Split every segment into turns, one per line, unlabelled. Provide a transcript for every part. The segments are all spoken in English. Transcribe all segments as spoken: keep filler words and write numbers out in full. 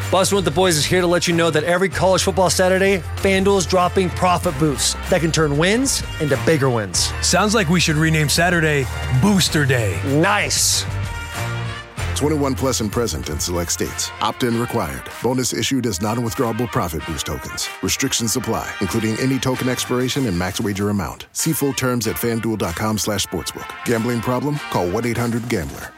Bustin' with the Boys is here to let you know that every college football Saturday, FanDuel is dropping profit boosts that can turn wins into bigger wins.
Sounds like we should rename Saturday Booster Day.
Nice.
twenty-one plus and present in select states. Opt-in required. Bonus issued as non-withdrawable profit boost tokens. Restrictions apply, including any token expiration and max wager amount. See full terms at FanDuel.com slash sportsbook. Gambling problem? Call one eight hundred gambler.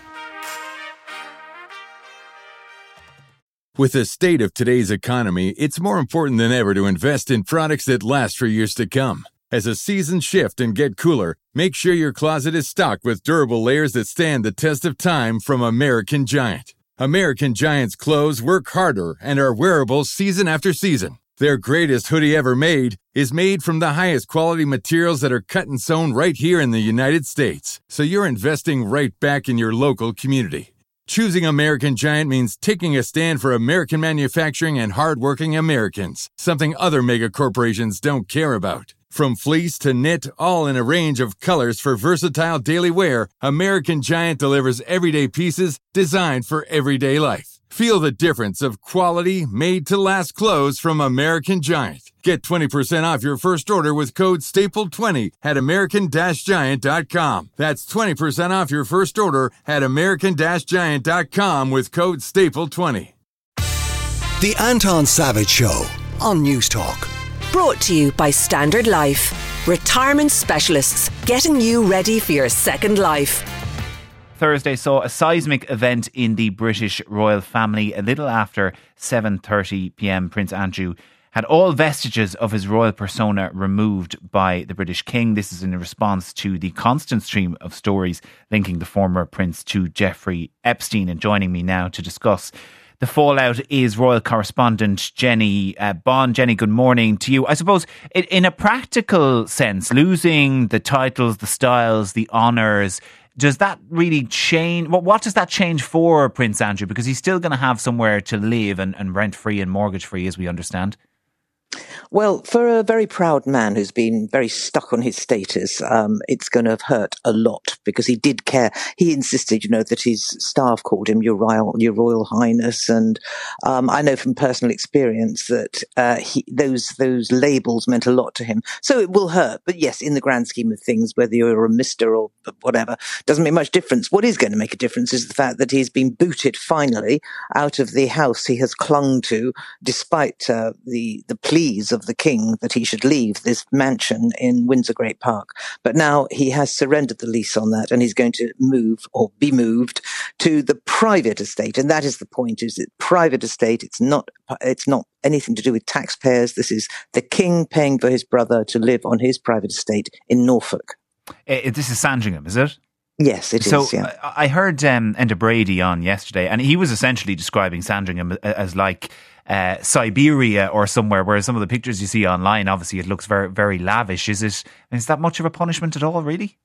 With the state of today's economy, it's more important than ever to invest in products that last for years to come. As the seasons shift and get cooler, make sure your closet is stocked with durable layers that stand the test of time from American Giant. American Giant's clothes work harder and are wearable season after season. Their greatest hoodie ever made is made from the highest quality materials that are cut and sewn right here in the United States. So you're investing right back in your local community. Choosing American Giant means taking a stand for American manufacturing and hardworking Americans, something other mega corporations don't care about. From fleece to knit, all in a range of colors for versatile daily wear, American Giant delivers everyday pieces designed for everyday life. Feel the difference of quality, made-to-last clothes from American Giant. Get twenty percent off your first order with code staple twenty at american giant dot com. That's twenty percent off your first order at american giant dot com with code staple twenty.
The Anton Savage Show on News Talk.
Brought to you by Standard Life. Retirement specialists getting you ready for your second life.
Thursday saw a seismic event in the British royal family. A little after seven thirty p.m, Prince Andrew had all vestiges of his royal persona removed by the British King. This is in response to the constant stream of stories linking the former prince to Jeffrey Epstein. And joining me now to discuss the fallout is royal correspondent Jenny uh, Bond. Jenny, good morning to you. I suppose in, in a practical sense, losing the titles, the styles, the honours, does that really change? What, what does that change for Prince Andrew? Because he's still going to have somewhere to live and, and rent-free and mortgage-free, as we understand.
Well, for a very proud man who's been very stuck on his status, um, it's going to have hurt a lot because he did care. He insisted, you know, that his staff called him Your Royal, Your Royal Highness, and um, I know from personal experience that uh, he, those those labels meant a lot to him. So it will hurt, but yes, in the grand scheme of things, whether you're a Mister or whatever, doesn't make much difference. What is going to make a difference is the fact that he's been booted finally out of the house he has clung to, despite uh, the the pleas of the king that he should leave this mansion in Windsor Great Park. But now he has surrendered the lease on that, and he's going to move or be moved to the private estate. And that is the point, is it private estate. It's not, it's not anything to do with taxpayers. This is the king paying for his brother to live on his private estate in Norfolk. Uh,
this is Sandringham, is it?
Yes, it
so,
is. Yeah.
I heard um, Enda Brady on yesterday, and he was essentially describing Sandringham as like uh, Siberia or somewhere, whereas some of the pictures you see online, obviously, it looks very, very lavish. Is it? Is that much of a punishment at all, really?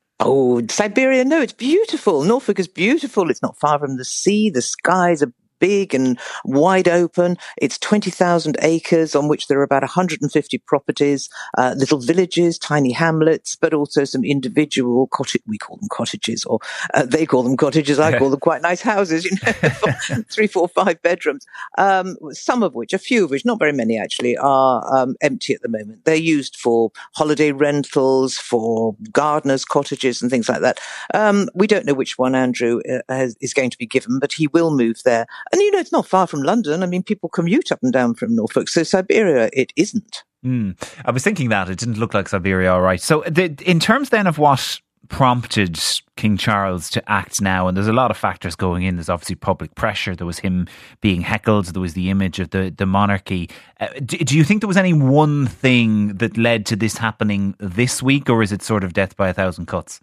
Oh, Siberia, no, it's beautiful. Norfolk is beautiful. It's not far from the sea. The skies are big and wide open. It's twenty thousand acres on which there are about one hundred fifty properties, uh, little villages, tiny hamlets, but also some individual cottage. We call them cottages, or uh, they call them cottages. I call them quite nice houses, you know, three, four, five bedrooms. Um, some of which, a few of which, not very many actually, are um, empty at the moment. They're used for holiday rentals, for gardeners' cottages and things like that. Um, we don't know which one Andrew uh, has, is going to be given, but he will move there. And, you know, it's not far from London. I mean, people commute up and down from Norfolk. So Siberia, it isn't.
Mm. I was thinking that. It didn't look like Siberia, all right. So the, in terms then of what prompted King Charles to act now, and there's a lot of factors going in. There's obviously public pressure. There was him being heckled. There was the image of the, the monarchy. Uh, do, do you think there was any one thing that led to this happening this week, or is it sort of death by a thousand cuts?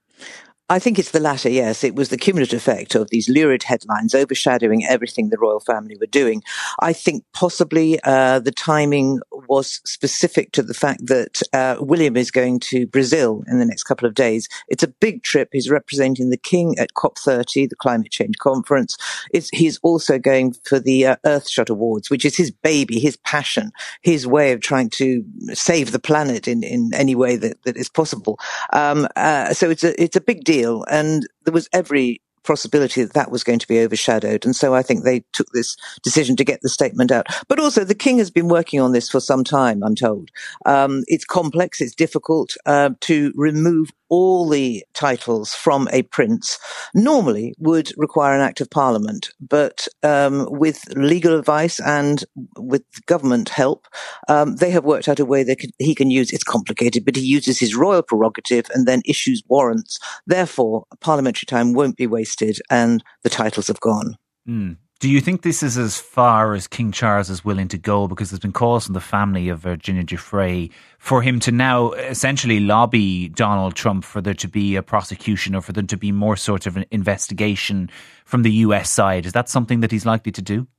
I think it's the latter, yes. It was the cumulative effect of these lurid headlines overshadowing everything the royal family were doing. I think possibly uh, the timing was specific to the fact that uh, William is going to Brazil in the next couple of days. It's a big trip. He's representing the king at COP thirty, the climate change conference. It's, he's also going for the uh, Earthshot Awards, which is his baby, his passion, his way of trying to save the planet in, in any way that, that is possible. Um, uh, so it's a, it's a big deal. And there was every possibility that that was going to be overshadowed. And so I think they took this decision to get the statement out. But also the king has been working on this for some time, I'm told. Um, it's complex, it's difficult uh, to remove all the titles from a prince normally would require an act of parliament, but um, with legal advice and with government help, um, they have worked out a way that he can use. It's complicated, but he uses his royal prerogative and then issues warrants. Therefore, parliamentary time won't be wasted and the titles have gone.
Mm. Do you think this is as far as King Charles is willing to go? Because there's been calls from the family of Virginia Giuffre for him to now essentially lobby Donald Trump for there to be a prosecution or for there to be more sort of an investigation from the U S side. Is that something that he's likely to do?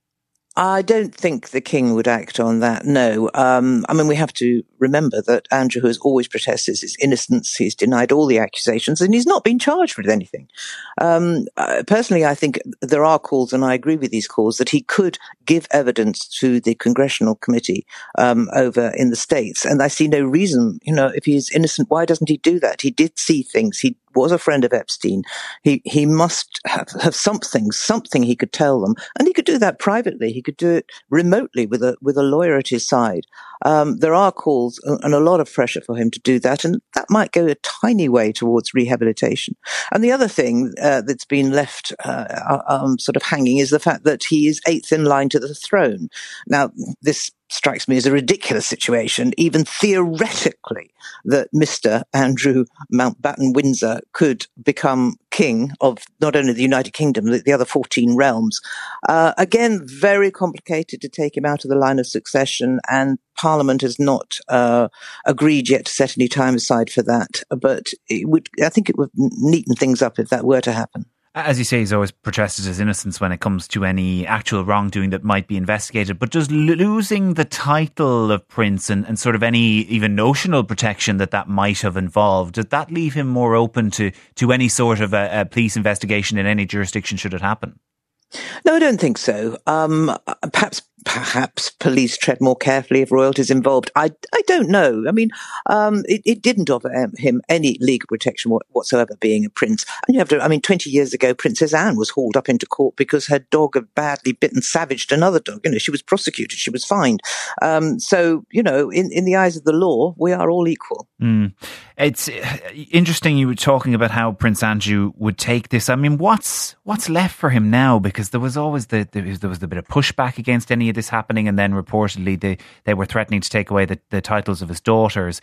I don't think the king would act on that, no. Um, I mean, we have to remember that Andrew has always protested his innocence. He's denied all the accusations and he's not been charged with anything. Um, uh, personally, I think there are calls, and I agree with these calls, that he could give evidence to the Congressional Committee um, over in the States. And I see no reason, you know, if he's innocent, why doesn't he do that? He did see things. He was a friend of Epstein. He he must have, have something, something he could tell them. And he could do that privately. He could do it remotely with a with a lawyer at his side. Um, there are calls and a lot of pressure for him to do that, and that might go a tiny way towards rehabilitation. And the other thing uh, that's been left uh, um, sort of hanging is the fact that he is eighth in line to the throne. Now, this strikes me as a ridiculous situation, even theoretically, that Mister Andrew Mountbatten Windsor could become king of not only the United Kingdom, but the other fourteen realms. Uh, again, very complicated to take him out of the line of succession, and Parliament has not uh, agreed yet to set any time aside for that. But it would, I think it would neaten things up if that were to happen.
As you say, he's always protested his innocence when it comes to any actual wrongdoing that might be investigated. But does losing the title of prince and, and sort of any even notional protection that that might have involved, does that leave him more open to, to any sort of a, a police investigation in any jurisdiction should it happen?
No, I don't think so. Um, perhaps Perhaps police tread more carefully if royalty's involved. I, I don't know. I mean, um, it, it didn't offer him any legal protection whatsoever being a prince. And you have to, I mean, twenty years ago, Princess Anne was hauled up into court because her dog had badly bitten, savaged another dog. You know, she was prosecuted, she was fined. Um, so, you know, in, in the eyes of the law, we are all equal.
Mm. It's interesting you were talking about how Prince Andrew would take this. I mean, what's what's left for him now? Because there was always the, the there was a bit of pushback against any of this happening, and then reportedly they, they were threatening to take away the, the titles of his daughters.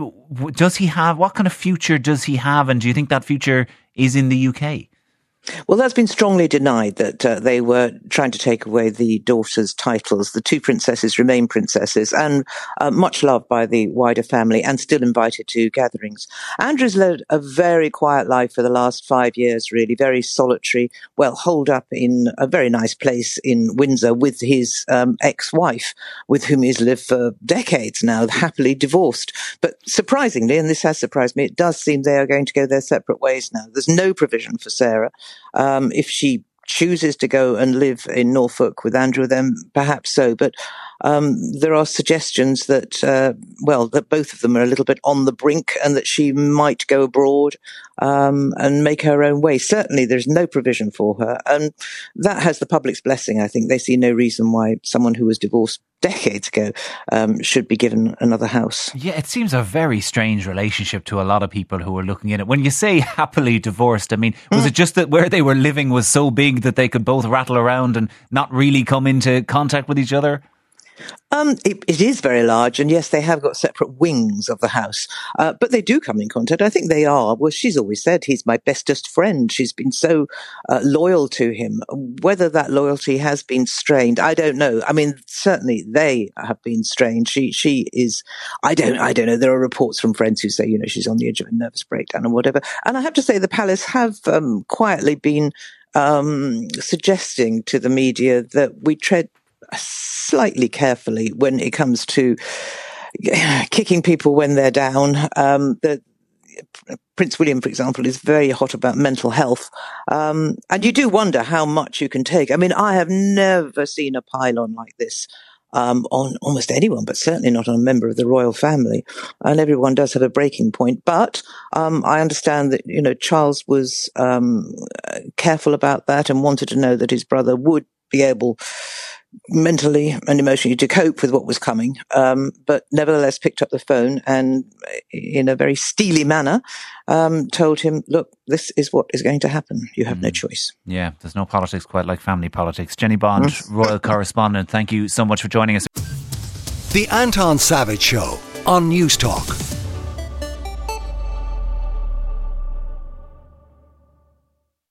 Does he have, what kind of future does he have, and do you think that future is in the U K?
Well, that's been strongly denied, that uh, they were trying to take away the daughters' titles. The two princesses remain princesses and uh, much loved by the wider family and still invited to gatherings. Andrew's led a very quiet life for the last five years, really, very solitary, well, holed up in a very nice place in Windsor with his um, ex-wife, with whom he's lived for decades now, happily divorced. But surprisingly, and this has surprised me, it does seem they are going to go their separate ways now. There's no provision for Sarah. Um, if she chooses to go and live in Norfolk with Andrew, then perhaps so. But um, there are suggestions that, uh, well, that both of them are a little bit on the brink and that she might go abroad um, and make her own way. Certainly there's no provision for her. And that has the public's blessing, I think. They see no reason why someone who was divorced decades ago um, should be given another house.
Yeah, it seems a very strange relationship to a lot of people who are looking at it. When you say happily divorced, I mean, was mm. it just that where they were living was so big that they could both rattle around and not really come into contact with each other?
Um, it, it is very large, and yes, they have got separate wings of the house, uh, but they do come in contact. I think they are. Well, she's always said he's my bestest friend. She's been so uh, loyal to him. Whether that loyalty has been strained, I don't know. I mean, certainly they have been strained. She, she is. I don't. I don't know. There are reports from friends who say, you know, she's on the edge of a nervous breakdown or whatever. And I have to say, the palace have um, quietly been um, suggesting to the media that we tread slightly carefully when it comes to kicking people when they're down. Um, the, Prince William, for example, is very hot about mental health. Um, and you do wonder how much you can take. I mean, I have never seen a pylon like this. um, on almost anyone, but certainly not on a member of the royal family. And everyone does have a breaking point. But um, I understand that, you know, Charles was um, careful about that and wanted to know that his brother would be able mentally and emotionally to cope with what was coming, um, but nevertheless picked up the phone and in a very steely manner um, told him, look, this is what is going to happen. You have mm. no choice.
Yeah, there's no politics quite like family politics. Jenny Bond, mm. royal correspondent, thank you so much for joining us.
The Anton Savage Show on News Talk.